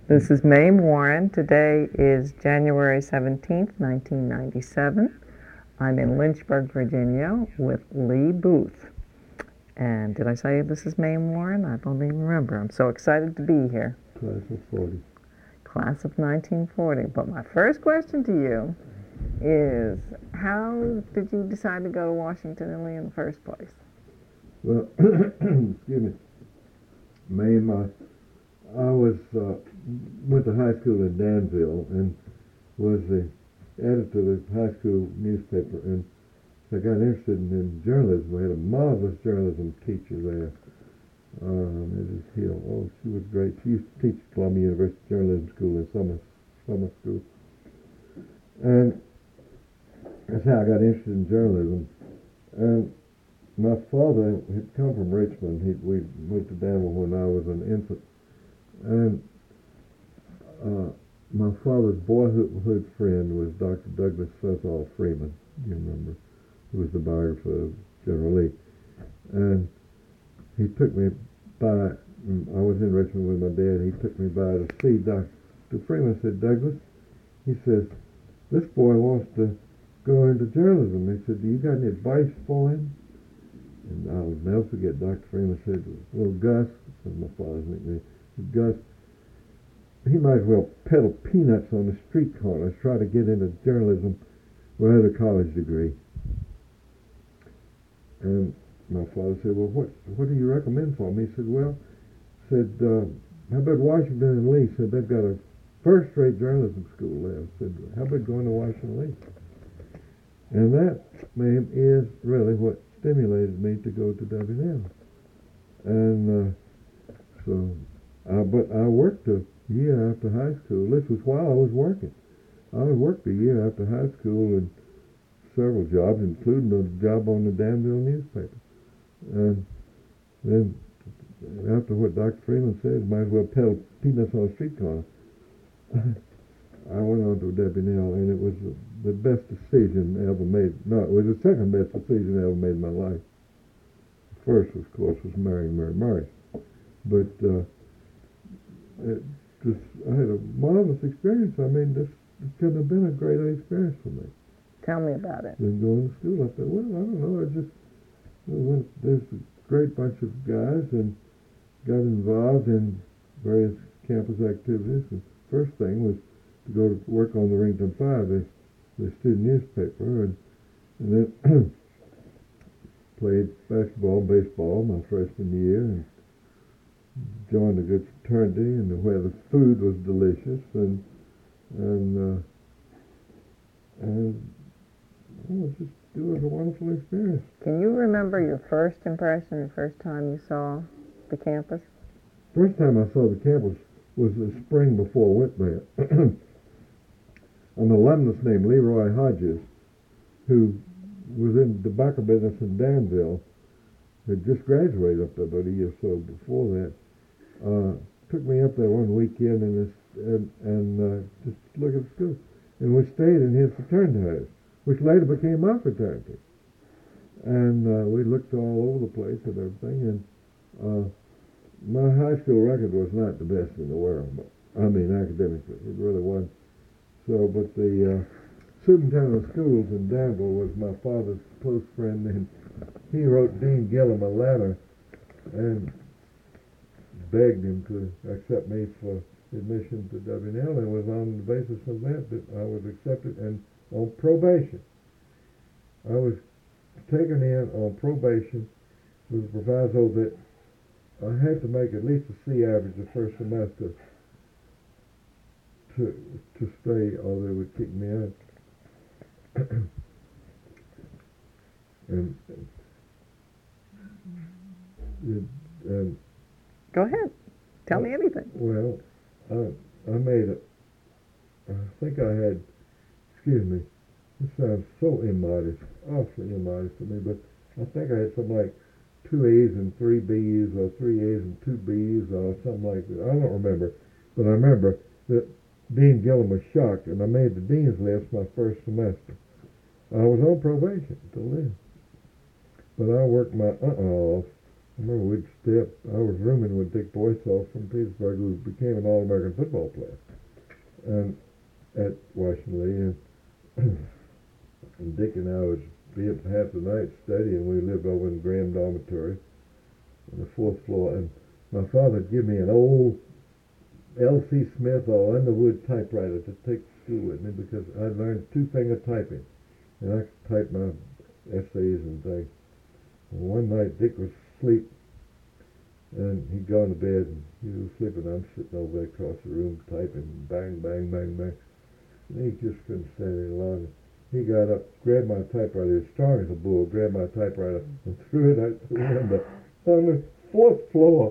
This is Mae Warren. Today is January 17th, 1997. I'm in Lynchburg, Virginia with Lee Booth. And did I say this is Mae Warren? I don't even remember. I'm so excited to be here. Class of 40. Class of 1940. But my first question to you is, how did you decide to go to Washington and Lee in the first place? Well, excuse me. I went to high school in Danville and was the editor of the high school newspaper, and I got interested in journalism. We had a marvelous journalism teacher there, Mrs. Hill. Oh, she was great. She used to teach at Columbia University Journalism School in summer school, and that's how I got interested in journalism. And my father had come from Richmond. We moved to Danville when I was an infant, and my father's boyhood friend was Dr. Douglas Sethall Freeman. You remember, who was the biographer of General Lee, and he took me by. I was in Richmond with my dad. He took me by to see Dr. Freeman. Said, Douglas, he says, this boy wants to go into journalism. He said, do you got any advice for him? And I'll never forget, Dr. Freeman said, well, Gus, that's my father's nickname, Gus, he might as well peddle peanuts on the street corners, try to get into journalism without a college degree. And my father said, well, what do you recommend for me? He said, how about Washington and Lee? Said, they've got a first-rate journalism school there. Said, how about going to Washington and Lee? And that, ma'am, is really what stimulated me to go to W&L. And but I worked a year after high school. This was while I was working. I worked a year after high school in several jobs, including a job on the Danville newspaper. And then after what Dr. Freeman said, might as well peddle peanuts on a street corner, I went on to W&L, and it was the best decision ever made. No, it was the second best decision I ever made in my life. The first, of course, was marrying Mary Morris. But I had a marvelous experience. I mean, this couldn't have been a greater experience for me. Tell me about it. Then going to school, I thought, well, I don't know. There's a great bunch of guys and got involved in various campus activities. The first thing was to go to work on the Rington Fire, the student newspaper, and then played basketball and baseball my freshman year, and joined a good fraternity, and where the food was delicious, and it was a wonderful experience. Can you remember your first impression, the first time you saw the campus? First time I saw the campus was the spring before I went there. An alumnus named Leroy Hodges, who was in the tobacco business in Danville, had just graduated up there about a year or so before that, took me up there one weekend and just look at the school. And we stayed in his fraternity house, which later became my fraternity. And we looked all over the place and everything. And my high school record was not the best in the world, but I mean academically, it really wasn't. So, but the superintendent of schools in Danville was my father's close friend, and he wrote Dean Gillum a letter and begged him to accept me for admission to W&L, and it was on the basis of that I was accepted and on probation. I was taken in on probation with the proviso that I had to make at least a C average the first semester to stay, or they would kick me out. and Go ahead. Tell me anything. Well, I made it. I think I had, excuse me, this sounds so immodest, awfully immodest to me, but I think I had something like 2 A's and 3 B's, or 3 A's and 2 B's, or something like that. I don't remember, but I remember that Dean Gillum was shocked, and I made the dean's list my first semester. I was on probation until then, but I worked my off I remember we'd stay up. I was rooming with Dick Boysoff from Petersburg, who became an All-American football player, and at Washington Lee, and Dick and I would be up half the night studying. We lived over in Graham Dormitory on the fourth floor, and my father would give me an old L.C. Smith or Underwood typewriter to take to school with me because I learned two-finger typing, and I could type my essays and things. And one night Dick was asleep, and he'd gone to bed, and he was sleeping. I'm sitting over there across the room typing, bang, bang, bang, bang. And he just couldn't stand any longer. He got up, grabbed my typewriter, as strong as a bull, grabbed my typewriter and threw it out the window on the fourth floor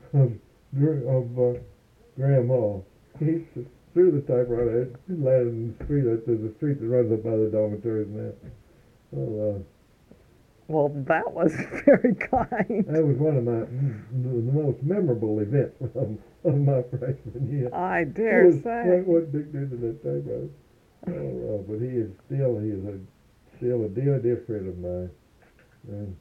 of Graham Hall. He threw the typewriter, he landed in the street. There's a street that runs up by the dormitories now. Oh, Well, that was very kind. that was one of the most memorable events of my freshman year. I dare say. What Dick did to that typewriter. But he is still a dear friend of mine. And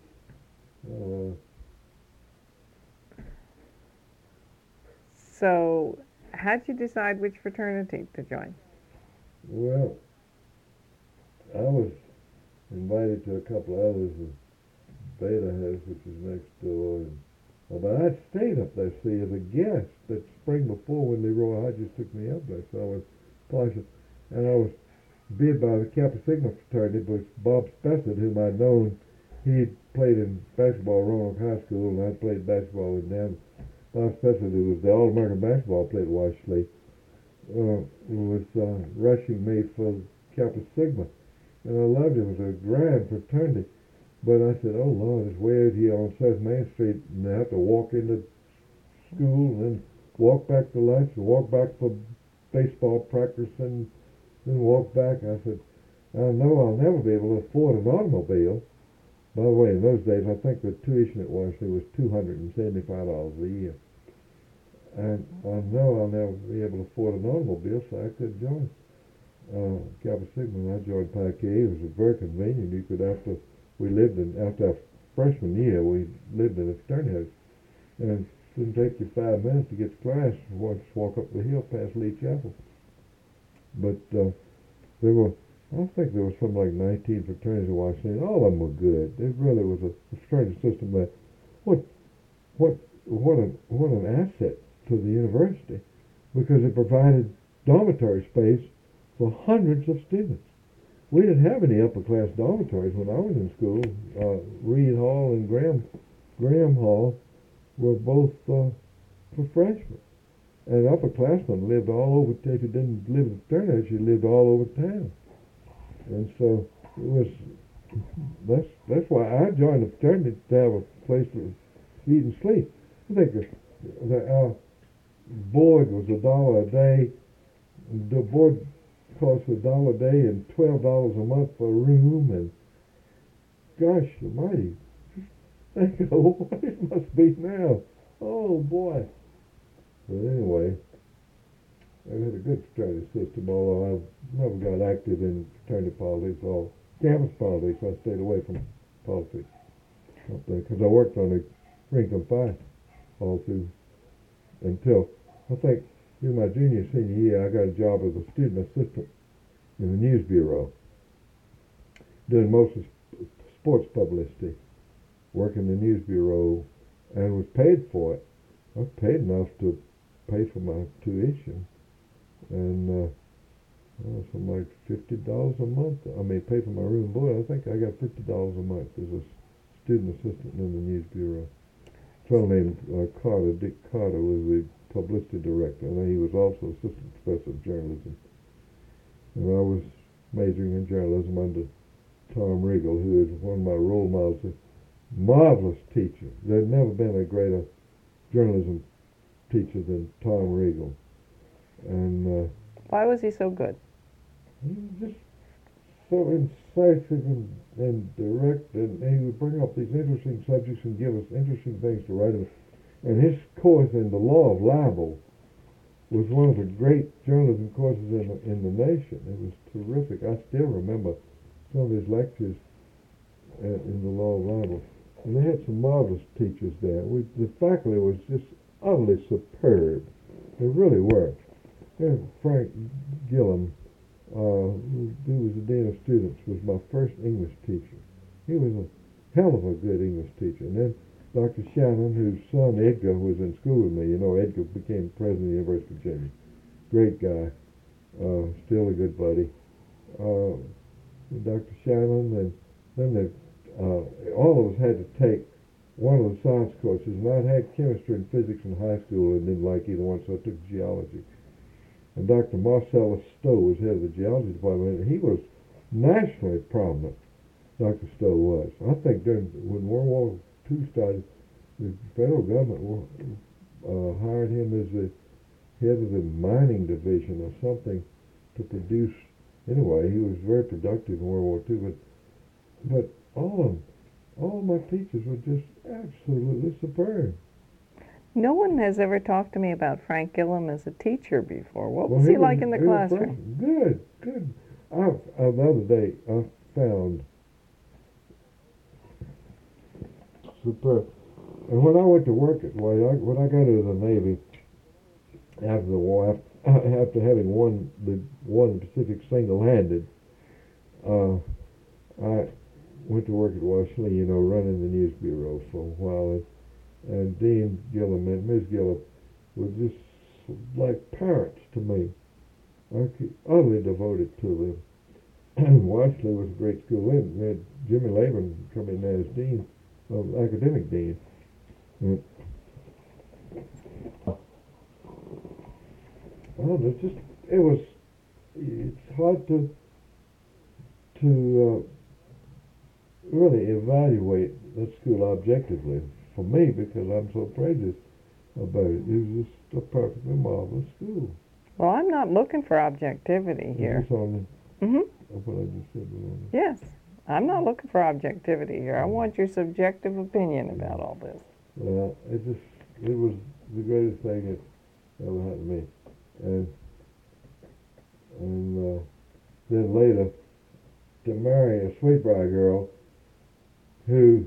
So, how'd you decide which fraternity to join? well, I was invited to a couple of others that Beta has, which is next door. But I stayed up there, see, as a guest that spring before when Leroy Hodges took me up there. So I was partial. And I was bid by the Kappa Sigma fraternity, but Bob Spessard, whom I'd known, he played in basketball at Roanoke High School, and I played basketball with them. Bob Spessard, who was the All-American basketball player at Washington, was rushing me for Kappa Sigma. And I loved it. It was a grand fraternity. But I said, oh, Lord, it's way out here on South Main Street, and I have to walk into school and then walk back to lunch and walk back for baseball practice and then walk back. I said, I know I'll never be able to afford an automobile. By the way, in those days, I think the tuition at Washington was $275 a year. And I know I'll never be able to afford an automobile, so I could join Kappa Sigma. And I joined Pi K. It was very convenient. You could, after our freshman year, we lived in a fraternity house. And it didn't take you 5 minutes to get to class. You just walk up the hill past Lee Chapel. But I think there was something like 19 fraternities in Washington. All of them were good. It really was a fraternity system that, what an asset to the university, because it provided dormitory space for hundreds of students. We didn't have any upper class dormitories when I was in school. Reed Hall and Graham Hall were both for freshmen. And upperclassmen lived all over. If you didn't live in the fraternity, you lived all over town. And so it was. That's why I joined the fraternity, to have a place to eat and sleep. I think our board was $1 a day. The board cost $1 a day and $12 a month for a room. And gosh almighty, think of what it must be now. Oh boy. But anyway, I had a good fraternity system, although I never got active in fraternity politics or campus politics. I stayed away from politics up there because I worked on the Rincon Phi all through until I think in my senior year, I got a job as a student assistant in the news bureau, doing most of sports publicity, working the news bureau, and was paid for it. I was paid enough to pay for my tuition, and something like $50 a month. I mean, pay for my room and board. I think I got $50 a month as a student assistant in the news bureau. A fellow named Dick Carter, was the publicity director, and he was also assistant professor of journalism. And I was majoring in journalism under Tom Riegel, who is one of my role models, a marvelous teacher. There'd never been a greater journalism teacher than Tom Riegel. And why was he so good? he was just so incisive and direct, and he would bring up these interesting subjects and give us interesting things to write about. And his course in the law of libel was one of the great journalism courses in the nation. It was terrific. I still remember some of his lectures in the law of libel. and they had some marvelous teachers there. The faculty was just utterly superb. They really were. And Frank Gillum, who was the dean of students, was my first English teacher. He was a hell of a good English teacher. And then Dr. Shannon, whose son Edgar was in school with me. You know, Edgar became president of the University of Virginia. Great guy, still a good buddy. Dr. Shannon, and then all of us had to take one of the science courses, and I'd had chemistry and physics in high school and didn't like either one, so I took geology. And Dr. Marcellus Stowe was head of the geology department, and he was nationally prominent. Dr. Stowe was. I think when World War II started, the federal government hired him as the head of the mining division or something to produce. Anyway, he was very productive in World War II, but all of my teachers were just absolutely superb. No one has ever talked to me about Frank Gillum as a teacher before. What was he like in the classroom? Good, good. The other day I found superb. And when I went to work when I got into the Navy after the war, after having won the Pacific single-handed, I went to work at Washington, running the news bureau for a while, and Dean Gillum and Ms. Gillum were just like parents to me. I was utterly devoted to them. Washington was a great school. They had Jimmy Laban come in as dean, academic dean. It's hard to really evaluate that school objectively for me because I'm so prejudiced about it. It was just a perfectly marvelous school. Well, I'm not looking for objectivity here. Is this on what I just said? Yes. I'm not looking for objectivity here. I want your subjective opinion about all this. Well, it was the greatest thing that ever happened to me. And then later, to marry a Sweetbriar girl who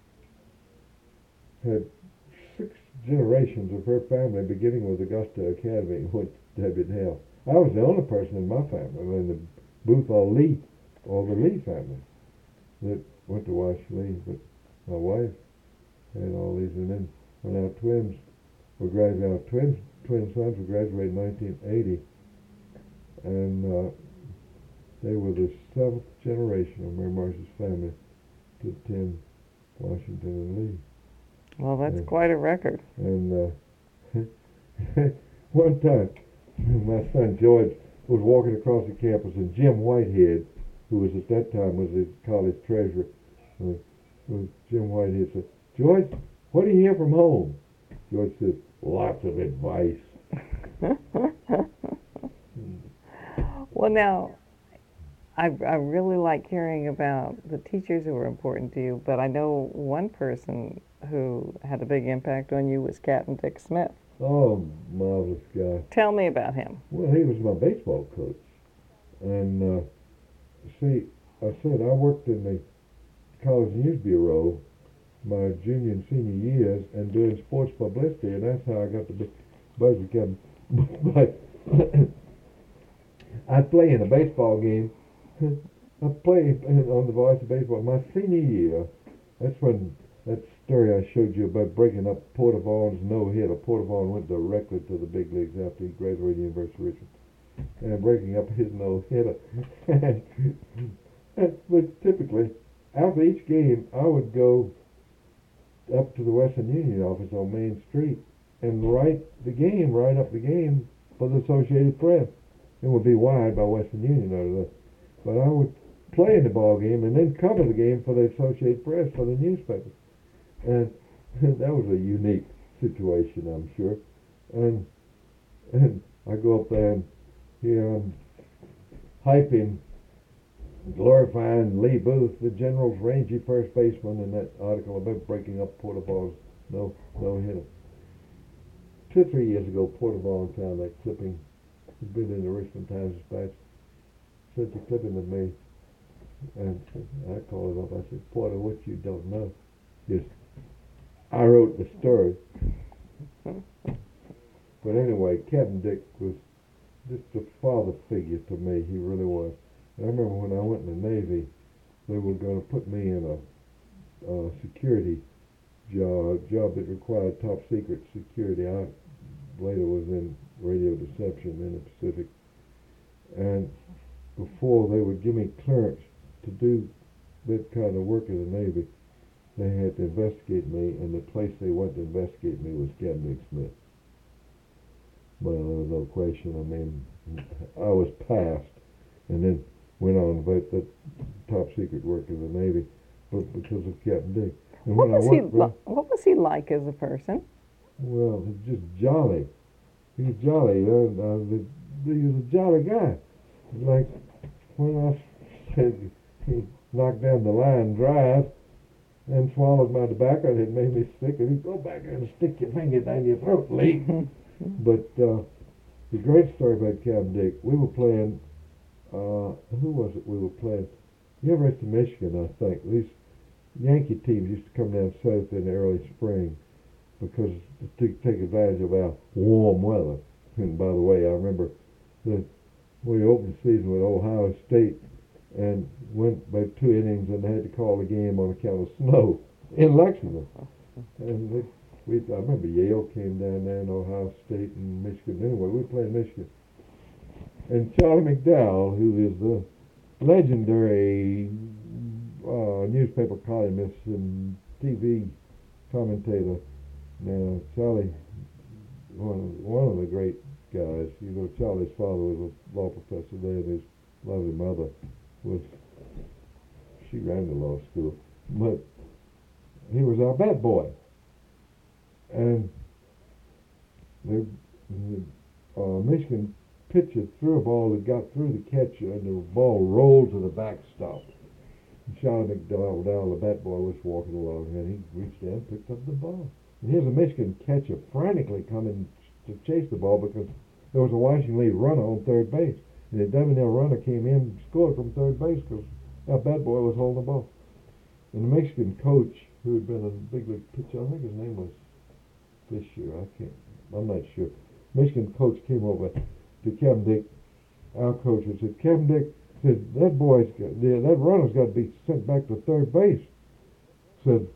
had 6 generations of her family, beginning with Augusta Academy, went to Debian Hill. I was the only person in my family, in the Booth or the Lee family, that went to Washington, but my wife had all these. And then when our twin sons were graduated in 1980, and they were the 7th generation of Mary Marsh's family to attend Washington and Lee. Well, that's quite a record. And one time, my son George was walking across the campus, and Jim Whitehead, who was at that time was the college treasurer, Jim Whitehead said, "George, what do you hear from home?" George said, "Lots of advice." Well, now, I really like hearing about the teachers who were important to you, but I know one person who had a big impact on you was Captain Dick Smith. Oh, marvelous guy. Tell me about him. Well, he was my baseball coach. And see, I said I worked in the College News Bureau my junior and senior years and doing sports publicity, and that's how I got to be buddy captain. But I'd play in a baseball game. I'd play on the Voice of Baseball. My senior year, that's when that story I showed you about breaking up Porter Vaughn's no-hitter. Porter Vaughn went directly to the big leagues after he graduated University of Richmond. And breaking up his no-hitter. But typically, after each game, I would go up to the Western Union office on Main Street and write up the game for the Associated Press. It would be wired by Western Union, but I would play in the ball game and then cover the game for the Associated Press for the newspaper. And that was a unique situation, I'm sure. And I go up there and here I'm hyping, glorifying Lee Booth, the General's rangy first baseman, in that article about breaking up Porter Vaughn's no-hitter. 2 or 3 years ago, Porter Vaughn found that clipping. He'd been in the Richmond Times-Dispatch. Sent the clipping to me, and I called him up. I said, "Porter, what you don't know Yes, I wrote the story. But anyway, Captain Dick was just a father figure to me. He really was. And I remember when I went in the Navy, they were going to put me in a security job that required top secret security. I later was in radio deception in the Pacific. And before they would give me clearance to do that kind of work in the Navy, they had to investigate me, and the place they went to investigate me was Captain Dick Smith. Well, there was no question. I mean, I was passed, and then went on about that top secret work in the Navy, but because of Captain Dick. And What was he? What was he like as a person? Well, he's just jolly. He's jolly. He was a jolly guy. Like when I said he knocked down the line drive and swallowed my tobacco, and it made me sick. And he'd go back there and stick your finger down your throat, Lee. But the great story about Captain Dick, we were playing. Who was it we were playing? University of Michigan, I think. These Yankee teams used to come down south in the early spring because to take advantage of our warm weather. And by the way, I remember that we opened the season with Ohio State and went about 2 innings and they had to call the game on account of snow in Lexington. And I remember Yale came down there and Ohio State and Michigan. Anyway, we played Michigan. And Charlie McDowell, who is the legendary newspaper columnist and TV commentator. Now, Charlie, one of the great guys. You know, Charlie's father was a law professor there, and his lovely mother she ran the law school. But he was our bat boy. And the Michigan pitcher threw a ball that got through the catcher, and the ball rolled to the backstop. Charlie McDowell, the bat boy, was walking along, and he reached down and picked up the ball. And here's a Michigan catcher frantically coming to chase the ball because there was a Washington lead runner on third base. And the Devondale runner came in and scored from third base because our bat boy was holding the ball. And the Mexican coach, who had been a big league pitcher, I think his name was Fisher, I'm not sure. Michigan coach came over to Captain Dick, our coach, and said, Captain Dick, said, that runner's got to be sent back to third base. Said,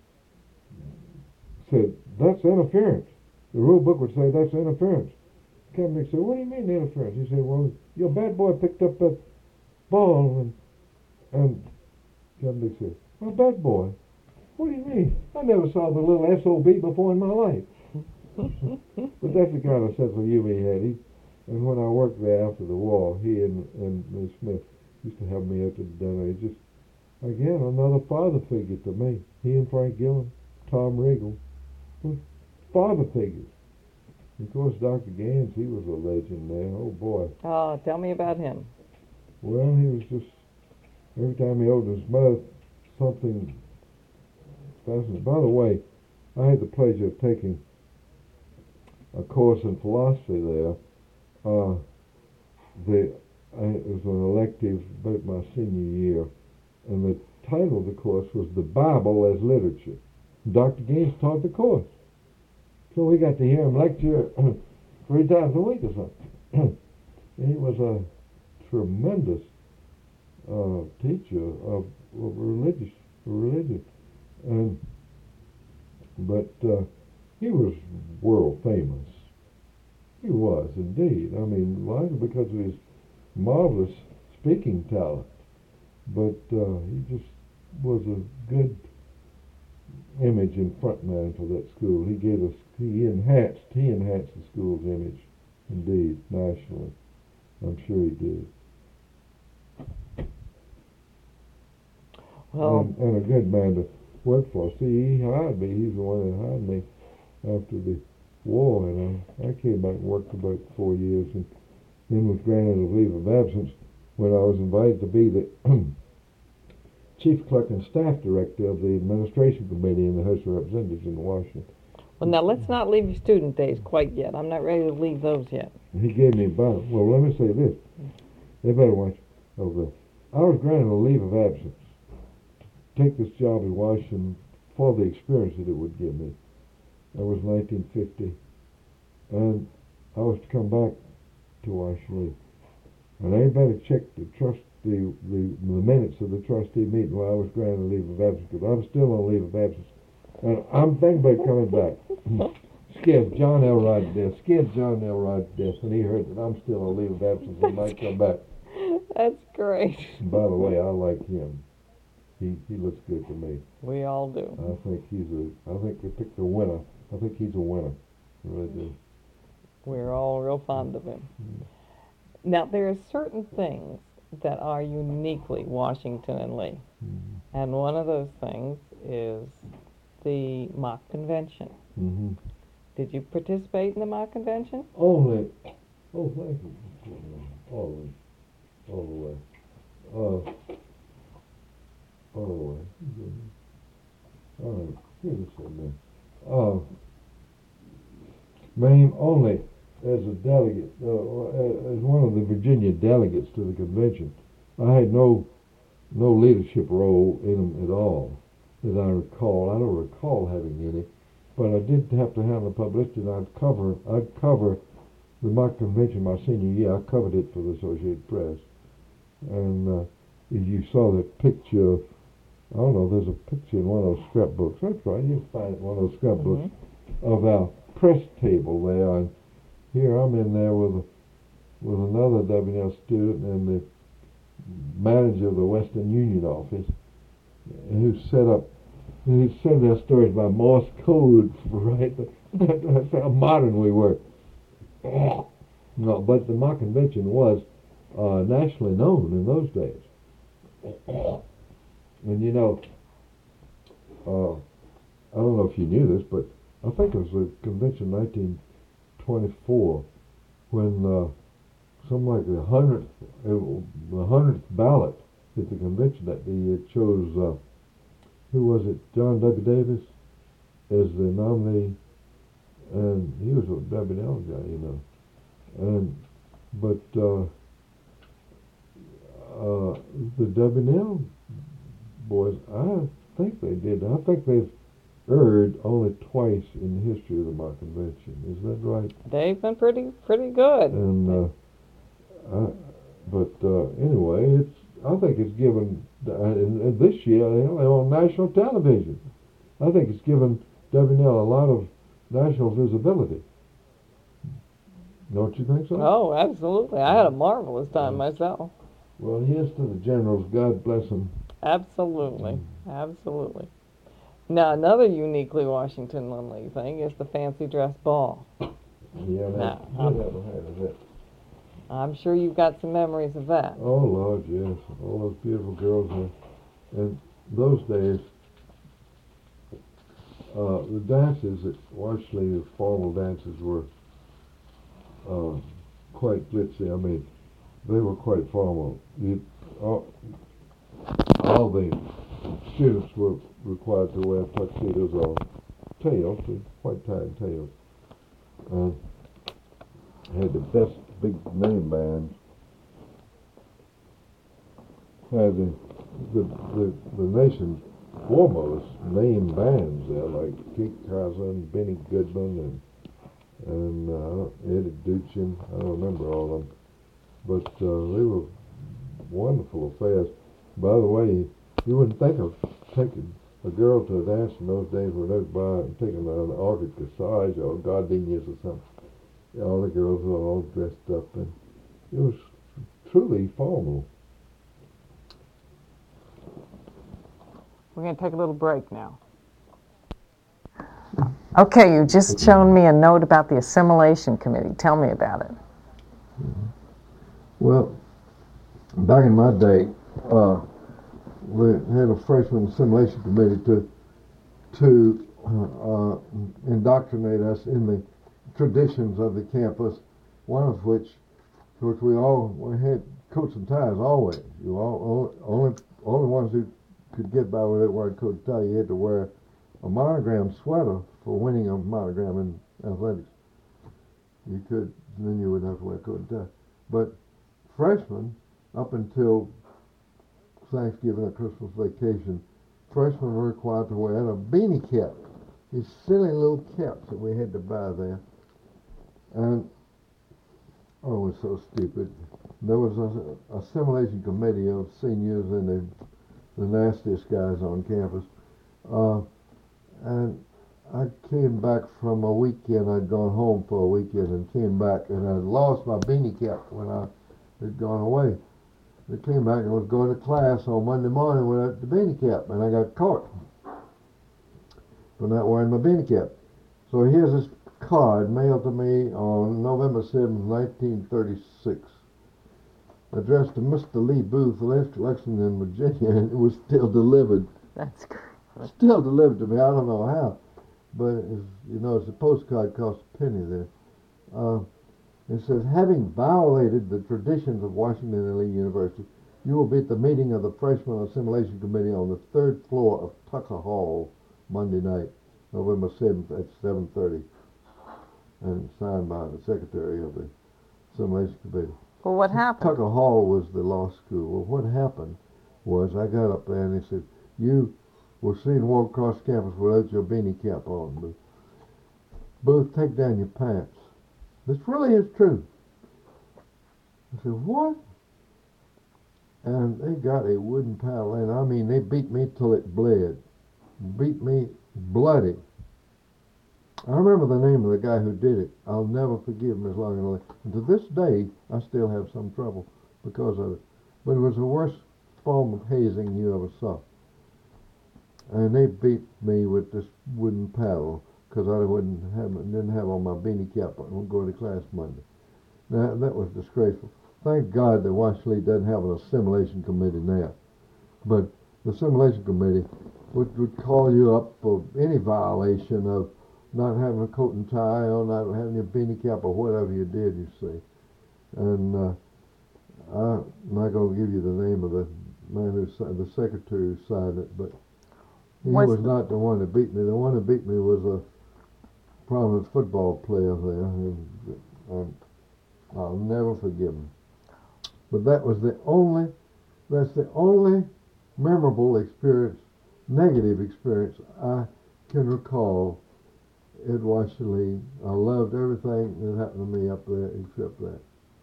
that's interference. The rule book would say that's interference. Captain Dick said, what do you mean interference? He said, well, your bad boy picked up that ball, and Captain Dick said, my bad boy? What do you mean? I never saw the little SOB before in my life. But that's the kind of sense of humor he had. And when I worked there after the war, he and Ms. Smith used to have me out to dinner. He just, again, another father figure to me. He and Frank Gillen, Tom Riegel, were father figures. Of course, Dr. Gans, he was a legend there. Oh, boy. Oh, tell me about him. Well, he was just, every time he opened his mouth, something fascinating. By the way, I had the pleasure of taking a course in philosophy there. It was an elective about my senior year, and the title of the course was The Bible as Literature. Dr. Gaines taught the course. So we got to hear him lecture 3 times a week or something. And he was a tremendous teacher of religion. But he was world famous. He was indeed. I mean, largely because of his marvelous speaking talent. But he just was a good image and frontman for that school. He enhanced the school's image, indeed, nationally. I'm sure he did. Well, and a good man to work for. See, he hired me. He's the one that hired me after the war, and I came back and worked about 4 years, and then was granted a leave of absence when I was invited to be the chief clerk and staff director of the administration committee in the House of Representatives in Washington. well, now let's not leave your student days quite yet. I'm not ready to leave those yet. And he gave me well, let me say this. They better watch over there. I was granted a leave of absence to take this job in Washington for the experience that it would give me. That was 1950, and I was to come back to Washley. And everybody checked the minutes of the trustee meeting while I was granted leave of absence, because I'm still on leave of absence. And I'm thinking about coming back. Scared John Elrod's death, and he heard that I'm still on leave of absence and might come back. That's great. And by the way, I like him. He looks good to me. We all do. I think we picked a winner. I think he's a winner. I really do. We're all real fond of him. Now, there are certain things that are uniquely Washington and Lee. And one of those things is the mock convention. Did you participate in the mock convention? Only. Oh, thank you. All the way. All the way. All right. Here this one then. Ma'am, only as a delegate, as one of the Virginia delegates to the convention. I had no leadership role in them at all, that I recall. I don't recall having any, but I did have to handle publicity, and I'd cover the mock convention my senior year. I covered it for the Associated Press, and you saw that picture. I don't know. There's a picture in one of those scrapbooks. That's right. You'll find it in one of those scrapbooks of our press table there. And here I'm in there with another W&L student and the manager of the Western Union office, who set up. And he said their stories by Morse code, right? That's how modern we were. No, but the mock convention was nationally known in those days. And you know, I don't know if you knew this, but I think it was the convention 1924 when something like the 100th ballot at the convention that day chose who was it? John W. Davis as the nominee, and he was a W&L guy, you know. But the W&L boys, I think they did. I think they've erred only twice in the history of the mock convention. Is that right? They've been pretty good. And anyway, I think it's given, and this year they're on national television. I think it's given W&L a lot of national visibility. Don't you think so? Oh, absolutely. I had a marvelous time myself. Well, here's to the generals. God bless them. Absolutely. Absolutely. Now, another uniquely Washington and Lee thing is the fancy dress ball. Yeah, Now, never heard of it. I'm sure you've got some memories of that. Oh, Lord, yes. All those beautiful girls there. And those days, the dances at Washley, the formal dances, were quite glitzy. I mean, they were quite formal. All the students were required to wear tuxedos or tails, white tie and tails. And had the best big name bands. Had the nation's foremost name bands there, like Kate Carson, Benny Goodman, and Eddie Duchin. I don't remember all of them, but they were wonderful affairs. By the way, you wouldn't think of taking a girl to a dance in those days when they were taking an orchid corsage or gardenias or something. All the girls were all dressed up, and it was truly formal. We're going to take a little break now. Okay, you just shown me a note about the Assimilation Committee. Tell me about it. Well, back in my day, we had a freshman assimilation committee to indoctrinate us in the traditions of the campus. One of which we had coats and ties always. You only ones who could get by with it wearing coat and tie. You had to wear a monogram sweater for winning a monogram in athletics. You could, and then you would have to wear coat and tie. But freshmen, up until Thanksgiving or Christmas vacation, freshmen were required to wear a beanie cap. These silly little caps that we had to buy there. And, oh, it was so stupid. There was a assimilation committee of seniors and the nastiest guys on campus. And I came back from a weekend. I'd gone home for a weekend and came back, and I lost my beanie cap when I had gone away. I came back and was going to class on Monday morning without the beanie cap, and I got caught for not wearing my beanie cap. So here's this card mailed to me on November 7th, 1936, addressed to Mr. Lee Booth, Lexington, Virginia, and it was still delivered. That's great. Still delivered to me. I don't know how, but it's a postcard cost a penny there. It says, having violated the traditions of Washington and Lee University, you will be at the meeting of the Freshman Assimilation Committee on the third floor of Tucker Hall Monday night, November 7th at 7:30, and signed by the secretary of the Assimilation Committee. Well, what happened? Tucker Hall was the law school. Well, what happened was I got up there and they said, you were seen walk across campus without your beanie cap on. But Booth, take down your pants. This really is true. I said, what? And they got a wooden paddle, and I mean, they beat me till it bled. Beat me bloody. I remember the name of the guy who did it. I'll never forgive him as long as I live. And to this day, I still have some trouble because of it. But it was the worst form of hazing you ever saw. And they beat me with this wooden paddle because I didn't have on my beanie cap on going to class Monday. Now, that was disgraceful. Thank God that Washington Lee doesn't have an assimilation committee now. But the assimilation committee would call you up for any violation of not having a coat and tie or not having your beanie cap or whatever you did, you see. And I'm not going to give you the name of the man the secretary who signed it, but he was not the one that beat me. The one that beat me was a prominent football player there, and I'll never forgive him. But that's the only memorable experience, negative experience I can recall at Washington Lee. I loved everything that happened to me up there except that.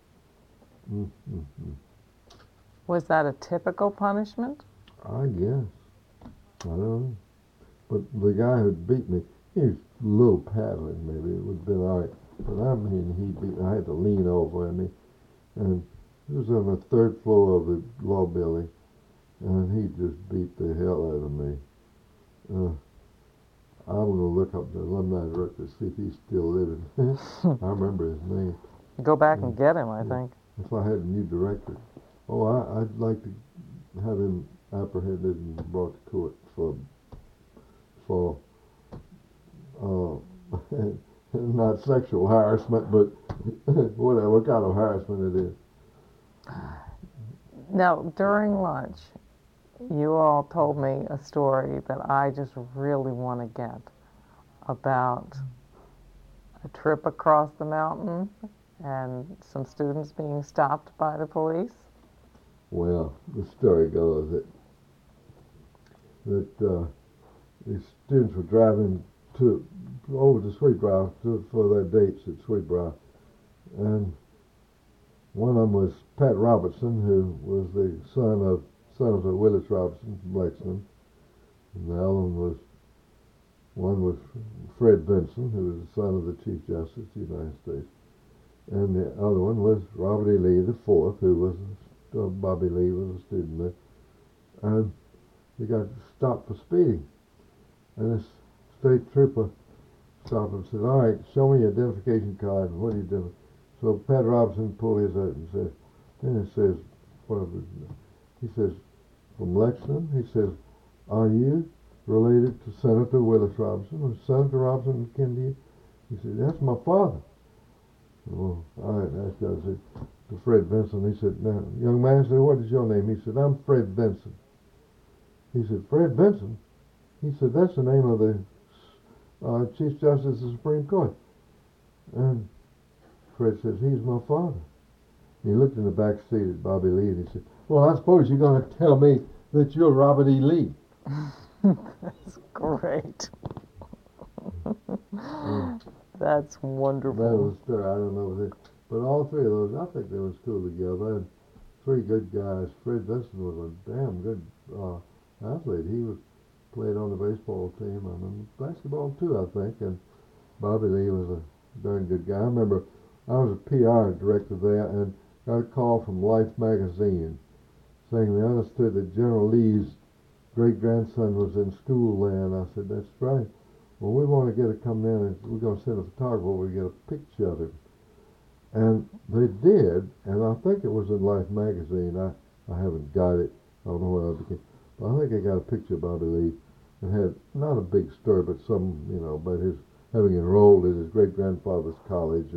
Was that a typical punishment? I guess. I don't know. But the guy who beat me, he was a little paddling maybe. It would have been all right. But I mean, he beat me. I had to lean over him. And it was on the third floor of the law building. And he just beat the hell out of me. I'm going to look up the alumni director to see if he's still living. I remember his name. Go back and get him, I think. If I had a new director. Oh, I'd like to have him apprehended and brought to court for not sexual harassment, but what kind of harassment it is. Now, during lunch, you all told me a story that I just really want to get about a trip across the mountain and some students being stopped by the police. Well, the story goes that the students were driving over to Sweetbriar for their dates at Sweetbriar, and one of them was Pat Robertson, who was the son of Senator Willis Robertson from Lexington, and the other one was Fred Vinson, who was the son of the Chief Justice of the United States, and the other one was Robert E. Lee IV, who was Bobby Lee was a student there, and they got stopped for speeding, and this state trooper stopped and said, "All right, show me your identification card. What are you doing?" So Pat Robinson pulled his out and said, then it says, he says, from Lexington, he says, "Are you related to Senator Willis Robinson? Was Senator Robinson kin to you?" He said, "That's my father." Well, all right, that's got to say to Fred Vinson. He said, "Now, young man," said, "what is your name?" He said, "I'm Fred Vinson." He said, "Fred Vinson?" He said, "That's the name of the Chief Justice of the Supreme Court." And Fred says, "He's my father." And he looked in the back seat at Bobby Lee and he said, "Well, I suppose you're going to tell me that you're Robert E. Lee." That's great. And That's that wonderful. was story. I don't know if it, but all three of those, I think they were in school together. And three good guys. Fred Dustin was a damn good athlete. He was played on the baseball team and the basketball too, I think. And Bobby Lee was a darn good guy. I remember I was a PR director there and got a call from Life magazine saying they understood that General Lee's great grandson was in school there. And I said, that's right. Well, we want to get to come in and we're going to send a photographer over to get a picture of him. And they did, and I think it was in Life magazine. I haven't got it. I don't know where I became. But I think I got a picture of Bobby Lee and had not a big story, but some, about his having enrolled at his great grandfather's college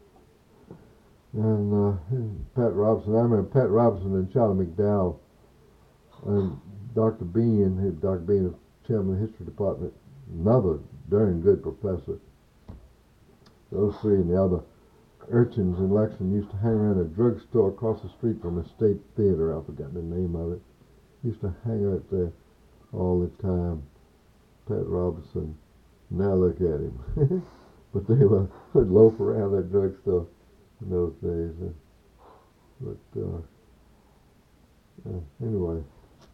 and Pat Robinson. I remember Pat Robinson and Charlie McDowell and Dr. Bean. Dr. Bean was chairman of the history department, another darn good professor. Those three and the other urchins in Lexington used to hang around a drugstore across the street from the State Theater. I forgot the name of it. Used to hang out there all the time. Pat Robinson. Now look at him. But they would loaf around that drugstore in those days. Anyway,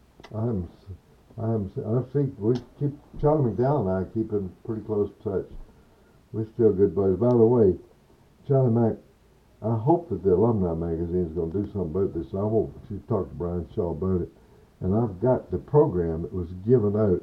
I've seen, we keep, Charlie McDowell and I keep in pretty close touch. We're still good buddies. By the way, Charlie Mack, I hope that the alumni magazine is going to do something about this. I hope you talk to Brian Shaw about it. And I've got the program that was given out.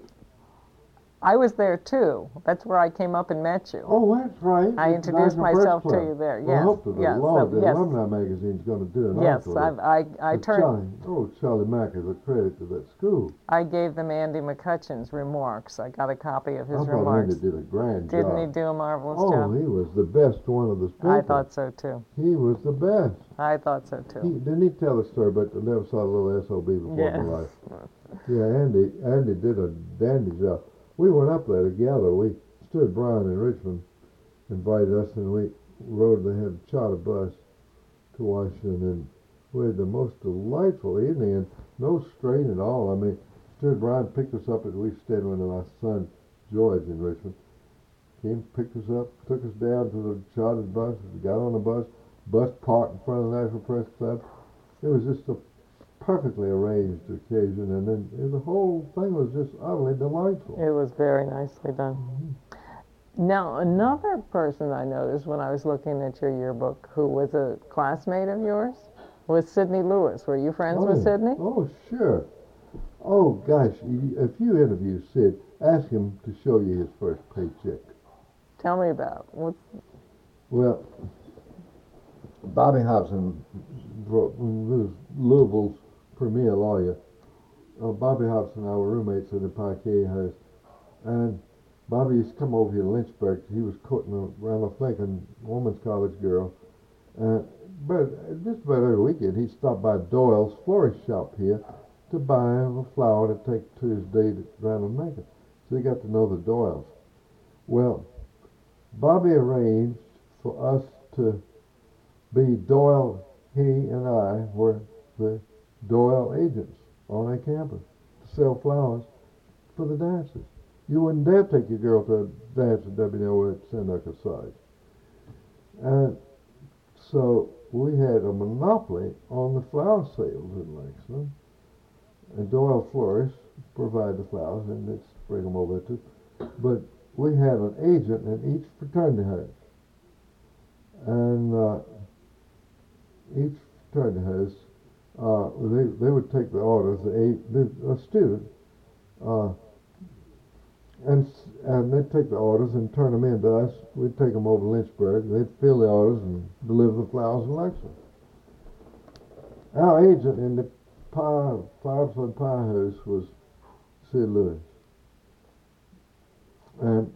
I was there too. That's where I came up and met you. Oh, that's right. I It's introduced National Press myself to Club. you there. Well, I Yes, hope that yes, the yes, alumni magazine is going to do an yes. article. I turned. Charlie Mack is a credit to that school. I gave them Andy McCutcheon's remarks. I got a copy of his I thought remarks. Andy did a grand job. Didn't he do a marvelous Oh, job? he was the best one of the speakers. I thought so too. He was the best. I thought so too. Didn't he tell the story about the never saw a little SOB before in my life? Yeah, Andy did a dandy job. We went up there together. We stood Brian in Richmond, invited us, and we rode. They had a charter bus to Washington, and we had the most delightful evening, and no strain at all. I mean, stood Brian picked us up, and we stayed with our son George in Richmond. Came, picked us up, took us down to the chartered bus. We got on the bus parked in front of the National Press Club. It was just a perfectly arranged occasion, and then the whole thing was just utterly delightful. It was very nicely done. Now, another person I noticed when I was looking at your yearbook who was a classmate of yours was Sidney Lewis. Were you friends with Sidney? Oh, sure. Oh, gosh, if you interview Sid, ask him to show you his first paycheck. Tell me about it. Well, Bobby Hobson was Louisville's premier lawyer. Bobby Hobson and I were roommates in the Parquet House, and Bobby used to come over here to Lynchburg. He was courting around, I think, a woman's college girl. But just about every weekend, he'd stop by Doyle's florist shop here to buy a flower to take to his date at Randall Macon. So he got to know the Doyles. Well, Bobby arranged for us to be Doyle. He and I were the Doyle agents on a campus to sell flowers for the dances. You wouldn't dare take your girl to a dance at WNO at Seneca Side. And so we had a monopoly on the flower sales in Lexington. And Doyle florists provide the flowers and let's bring them over too. But we had an agent in each fraternity house. And each fraternity house, they would take the orders, a student, and they'd take the orders and turn them in to us. We'd take them over to Lynchburg. They'd fill the orders and deliver the flowers in Lexington. Our agent in the Firefly Pie House was Sid Lewis. And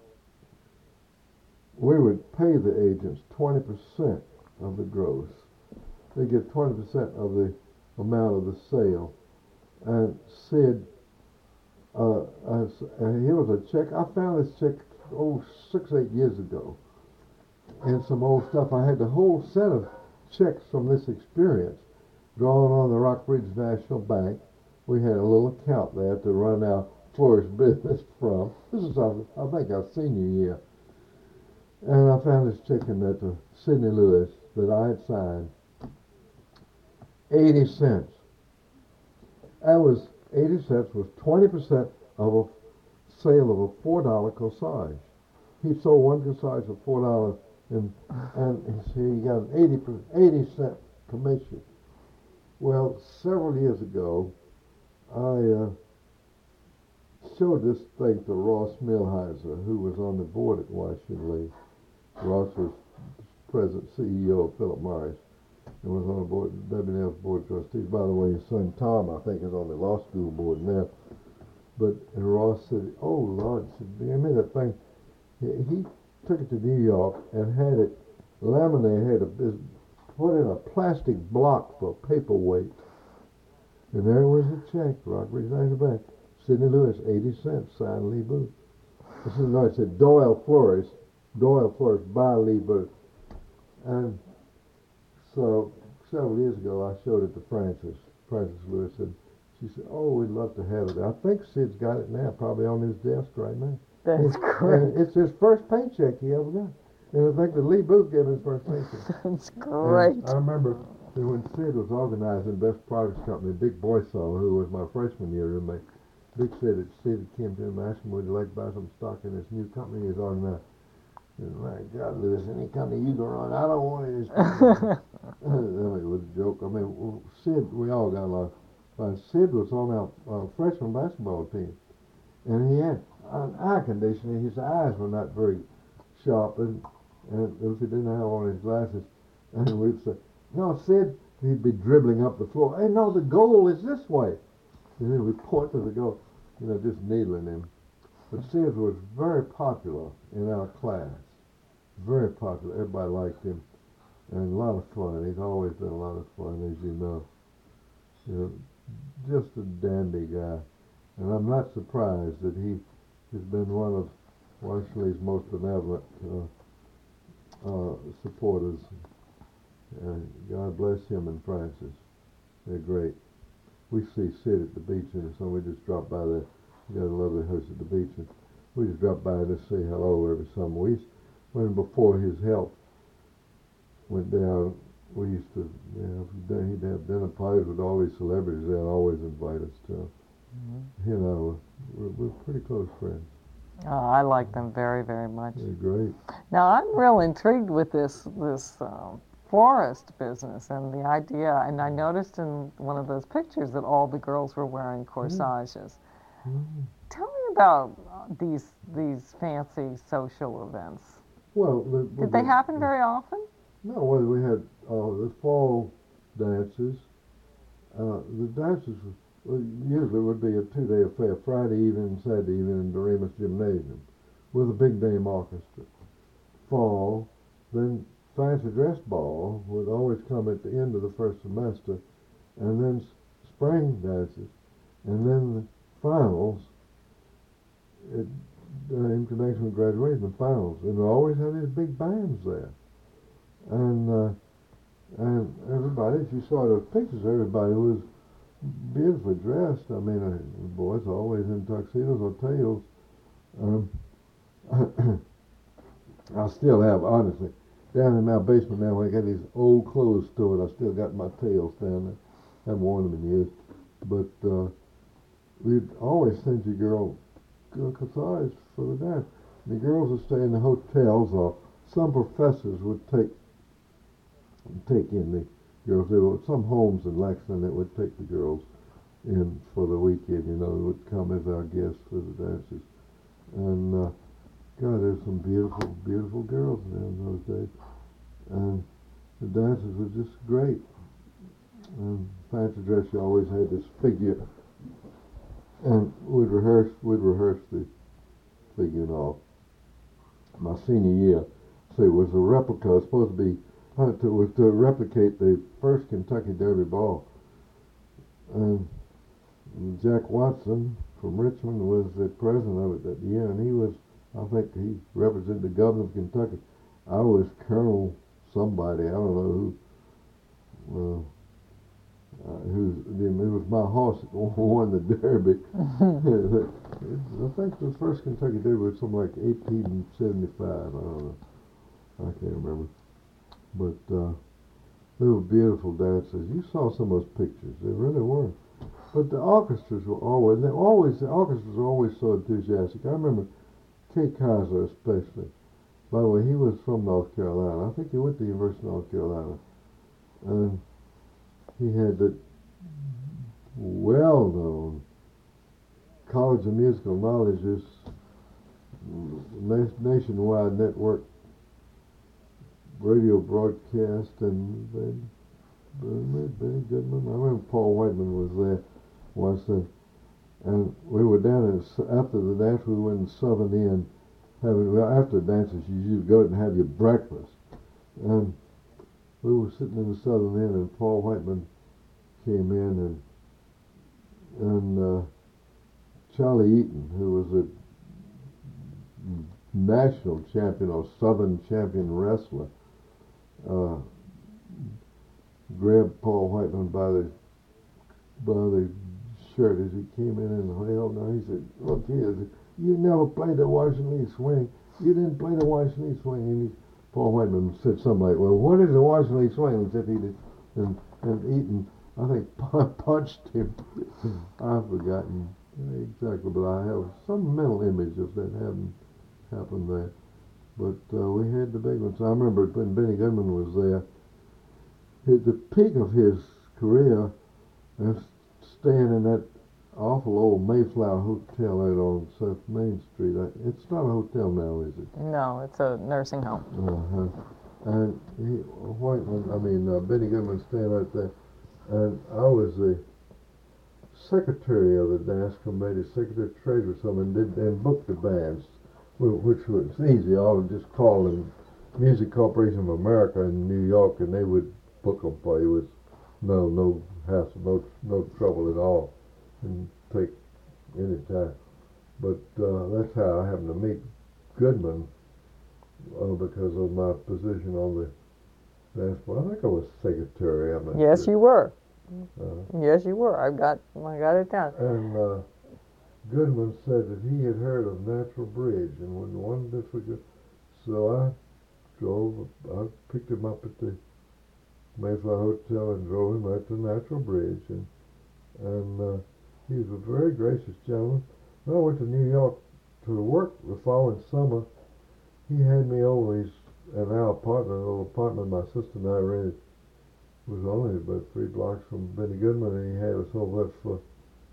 we would pay the agents 20% of the gross. They get 20% of the amount of the sale. And Sid, here was a check. I found this check 6-8 years ago, and some old stuff. I had the whole set of checks from this experience drawn on the Rockbridge National Bank. We had a little account there to run our Flourish business from. This is, I think, our senior year. And I found this check in that Sidney Lewis that I had signed. 80 cents. That was 80 cents was 20% of a sale of a $4 corsage. He sold one corsage for $4, and he got an 80 cent commission. Well, several years ago, I showed this thing to Ross Millhiser, who was on the board at Washington Lee. Ross was president CEO of Philip Morris and was on the board, WNL's board of trustees. By the way, his son Tom, I think, is on the law school board now. But and Ross said, "Oh Lord," said, "I mean that thing." He took it to New York and had it laminated, put in a plastic block for paperweight. And there was a check, Rockbridge National Bank, Sidney Lewis, 80 cents, signed Lee Booth. It said Doyle Flourish by Lee Booth. And so several years ago, I showed it to Frances Lewis, and she said, "Oh, we'd love to have it." I think Sid's got it now, probably on his desk right now. That's great. And it's his first paycheck he ever got. And I think that Lee Booth gave him his first paycheck. That's great. And I remember that when Sid was organizing Best Products Company, Dick Boysaw, who was my freshman year roommate, Dick said that Sid came to him and asked him, "Would you like to buy some stock in this new company he's organizing?" And my God, Lewis, any company you go on, I don't want it. I mean, it was a joke. I mean, Sid, we all got along. Sid was on our freshman basketball team, and he had eye conditioning. His eyes were not very sharp, and he didn't have on his glasses. And we'd say, "No, Sid," he'd be dribbling up the floor. "Hey, no, the goal is this way." And then we'd point to the goal, just needling him. But Sid was very popular in our class. Very popular. Everybody liked him. And a lot of fun. He's always been a lot of fun, as you know. Just a dandy guy. And I'm not surprised that he has been one of Washington Lee's most benevolent supporters. God bless him and Frances. They're great. We see Sid at the beach, and so we just drop by there. We got a lovely house at the beach, and we just drop by and just say hello every summer. When before his health went down, we used to, he'd have dinner parties with all these celebrities. They'd always invite us to. We're pretty close friends. Oh, I like them very, very much. They're great. Now, I'm real intrigued with this florist business and the idea, and I noticed in one of those pictures that all the girls were wearing corsages. Tell me about these fancy social events. Well, did they happen very often? No, well, we had the fall dances. The dances usually would be a 2-day affair, Friday evening and Saturday evening in Doremus Gymnasium with a big name orchestra. Fall, then fancy dress ball would always come at the end of the first semester, and then spring dances, and then the finals in connection with graduation, the finals, and we always had these big bands there, and everybody, if you saw those pictures, everybody was beautifully dressed. I mean, the boys always in tuxedos or tails. I still have, honestly, down in my basement now, when I got these old clothes stored, I still got my tails down there. Haven't worn them in years. But we'd always send you girl corsage for the dance. The girls would stay in the hotels, or some professors would take in the girls. There were some homes in Lexington that would take the girls in for the weekend. They would come as our guests for the dances. And God, there's some beautiful, beautiful girls in those days. And the dances were just great. And fancy dress, you always had this figure. And we'd rehearse the figure and all. My senior year, so it was a replica. It was supposed to be to replicate the first Kentucky Derby ball. And Jack Watson from Richmond was the president of it that year, and I think he represented the governor of Kentucky. I was Colonel somebody, I don't know who. it was my horse that won the Derby. I think the first Kentucky Derby was something like 1875. I don't know. I can't remember. But they were beautiful dances. You saw some of those pictures. They really were. But the orchestras were the orchestras were always so enthusiastic. I remember Kay Kaiser especially. By the way, he was from North Carolina. I think he went to the University of North Carolina. And he had the well-known College of Musical Knowledge's nationwide network radio broadcast, and Benny Goodman. I remember Paul Whiteman was there once, and we were down after the dance. We went in Southern Inn after the dances you go and have your breakfast, and we were sitting in the Southern Inn, and Paul Whiteman came in, and Charlie Eaton, who was a national champion or Southern champion wrestler, grabbed Paul Whiteman by the shirt as he came in and held him. He said, "Look here, you never played the Washington Lee Swing. You didn't play the Washington Lee Swing." And Paul Whiteman said something like, "Well, what is the Washington Lee Swing?" As if he did, and Eaton, I think, punched him. I've forgotten exactly, but I have some mental image of that having happened there. But we had the big ones. I remember when Benny Goodman was there, at the peak of his career, staying in that awful old Mayflower Hotel out on South Main Street. It's not a hotel now, is it? No, it's a nursing home. And Benny Goodman staying right there. And I was the secretary of the dance committee, secretary treasurer, and booked the bands, which was easy. I would just call them Music Corporation of America in New York, and they would book them for you with no hassle, no trouble at all, and take any time. But that's how I happened to meet Goodman, because of my position on the dance board. I think I was secretary. I'm not Yes, sure. you were. Uh, Yes, you were. I got it down. And Goodman said that he had heard of Natural Bridge and wanted this we could. So I picked him up at the Mayflower Hotel and drove him right to Natural Bridge, and he was a very gracious gentleman. When I went to New York to work the following summer, he had me over in our apartment, a little apartment my sister and I rented. It was only about 3 blocks from Benny Goodman, and he had us over for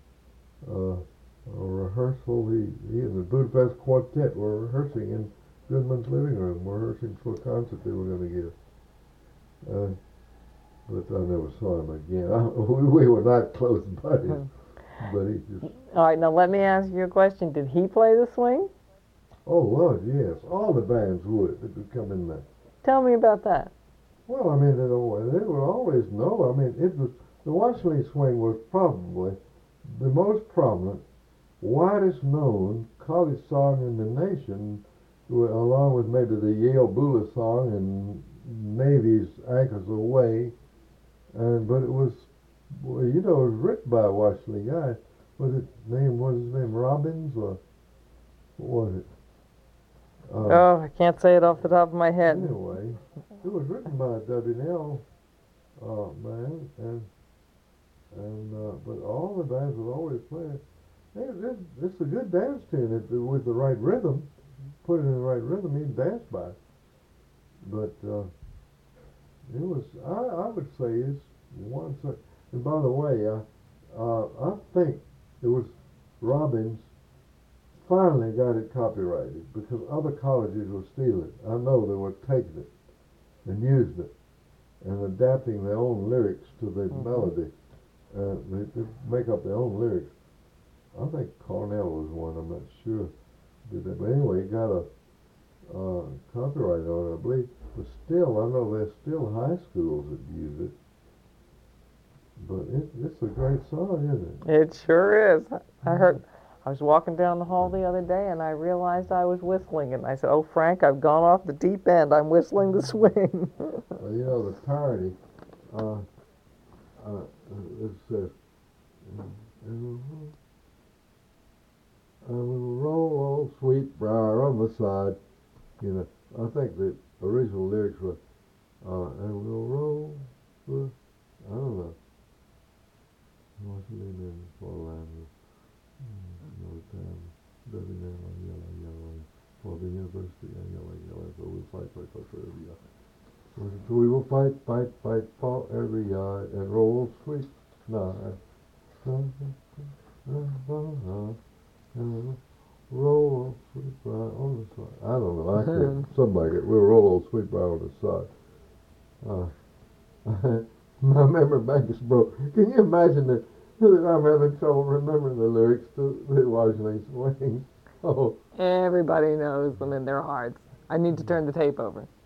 a rehearsal. He and the Budapest Quartet were rehearsing in Goodman's living room, rehearsing for a concert they were going to give. But I never saw him again. We were not close buddies, but he just... All right, now let me ask you a question. Did he play the swing? Oh, Lord, yes. All the bands would that would come in there. Tell me about that. Well, I mean, they would always know. I mean, the Washington Lee Swing was probably the most prominent, widest known college song in the nation, along with maybe the Yale Bula song and Navy's Anchors Away. But it was, it was written by a Washington Lee guy. Was his name Robbins, or what was it? I can't say it off the top of my head. Anyway, it was written by a W&L man, but all the bands would always play it. It's a good dance tune with the right rhythm. Put it in the right rhythm, you can dance by it. But it was, I would say, it's one. And by the way, I think it was Robbins finally got it copyrighted because other colleges were stealing it. I know they were taking it and using it and adapting their own lyrics to the melody. They make up their own lyrics. I think Cornell was one, I'm not sure. Did that. But anyway, it got a copyright on it, I believe. But still, I know there's still high schools that use it. But it's a great song, isn't it? It sure is. I was walking down the hall the other day and I realized I was whistling, and I said, "Oh, Frank, I've gone off the deep end. I'm whistling the swing." The parody. it says, a little roll, sweet briar on the side. You know, I think the original lyrics were, and we'll roll the, I don't know. What's the name for the land of Notre Dame? Yellow, for the university, and yellow, so we'll fight for every yard. So we will fight for every yard, and roll sweet, roll sweet briar on the side. I don't know, I can't, something like it. We'll roll old sweet briar on the side. My memory bank is broke. Can you imagine that I'm having trouble remembering the lyrics to the Washington Swing? Oh. Everybody knows them in their hearts. I need to turn the tape over.